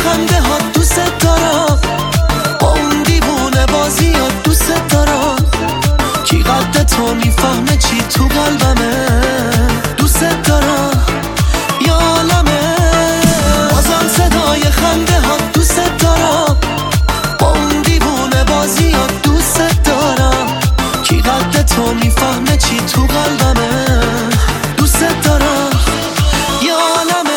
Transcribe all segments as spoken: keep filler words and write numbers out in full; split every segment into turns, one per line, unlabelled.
خنده ها دوست دارم، با اون دیوونه بازی ها دوست دارم. کی قد تو میفهمه چی تو قلبمه، دوست دارم یا عالمه. بازم صدای خنده ها دوست دارم، با اون دیوونه بازی ها دوست دارم. کی قد تو میفهمه چی تو قلبمه، دوست دارم یا عالمه.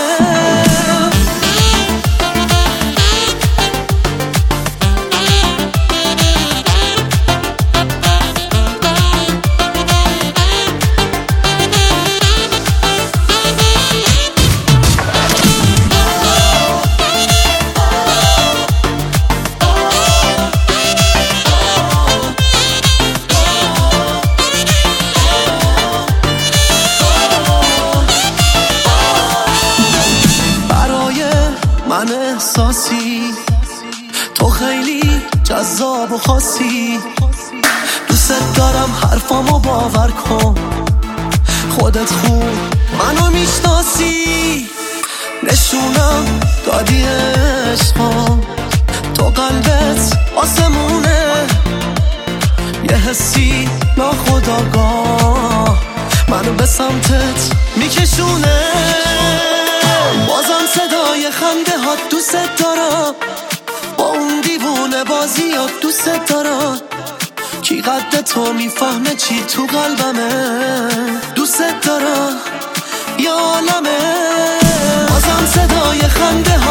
من احساسی تو خیلی جذاب و خاصی، دوست دارم حرفامو باور کن، خودت خوب منو میشناسی. نشونم دادی عشقم، تو قلبت آسمونه، یه حسی ناخودآگاه منو به سمتت میکشونه. بازم صدای خنده ها دوست دارم، با اون دیوونه بازی ها دوست دارم. کی قد تو میفهمه چی تو قلبمه، دوست دارم یا عالمه. بازم صدای خنده ها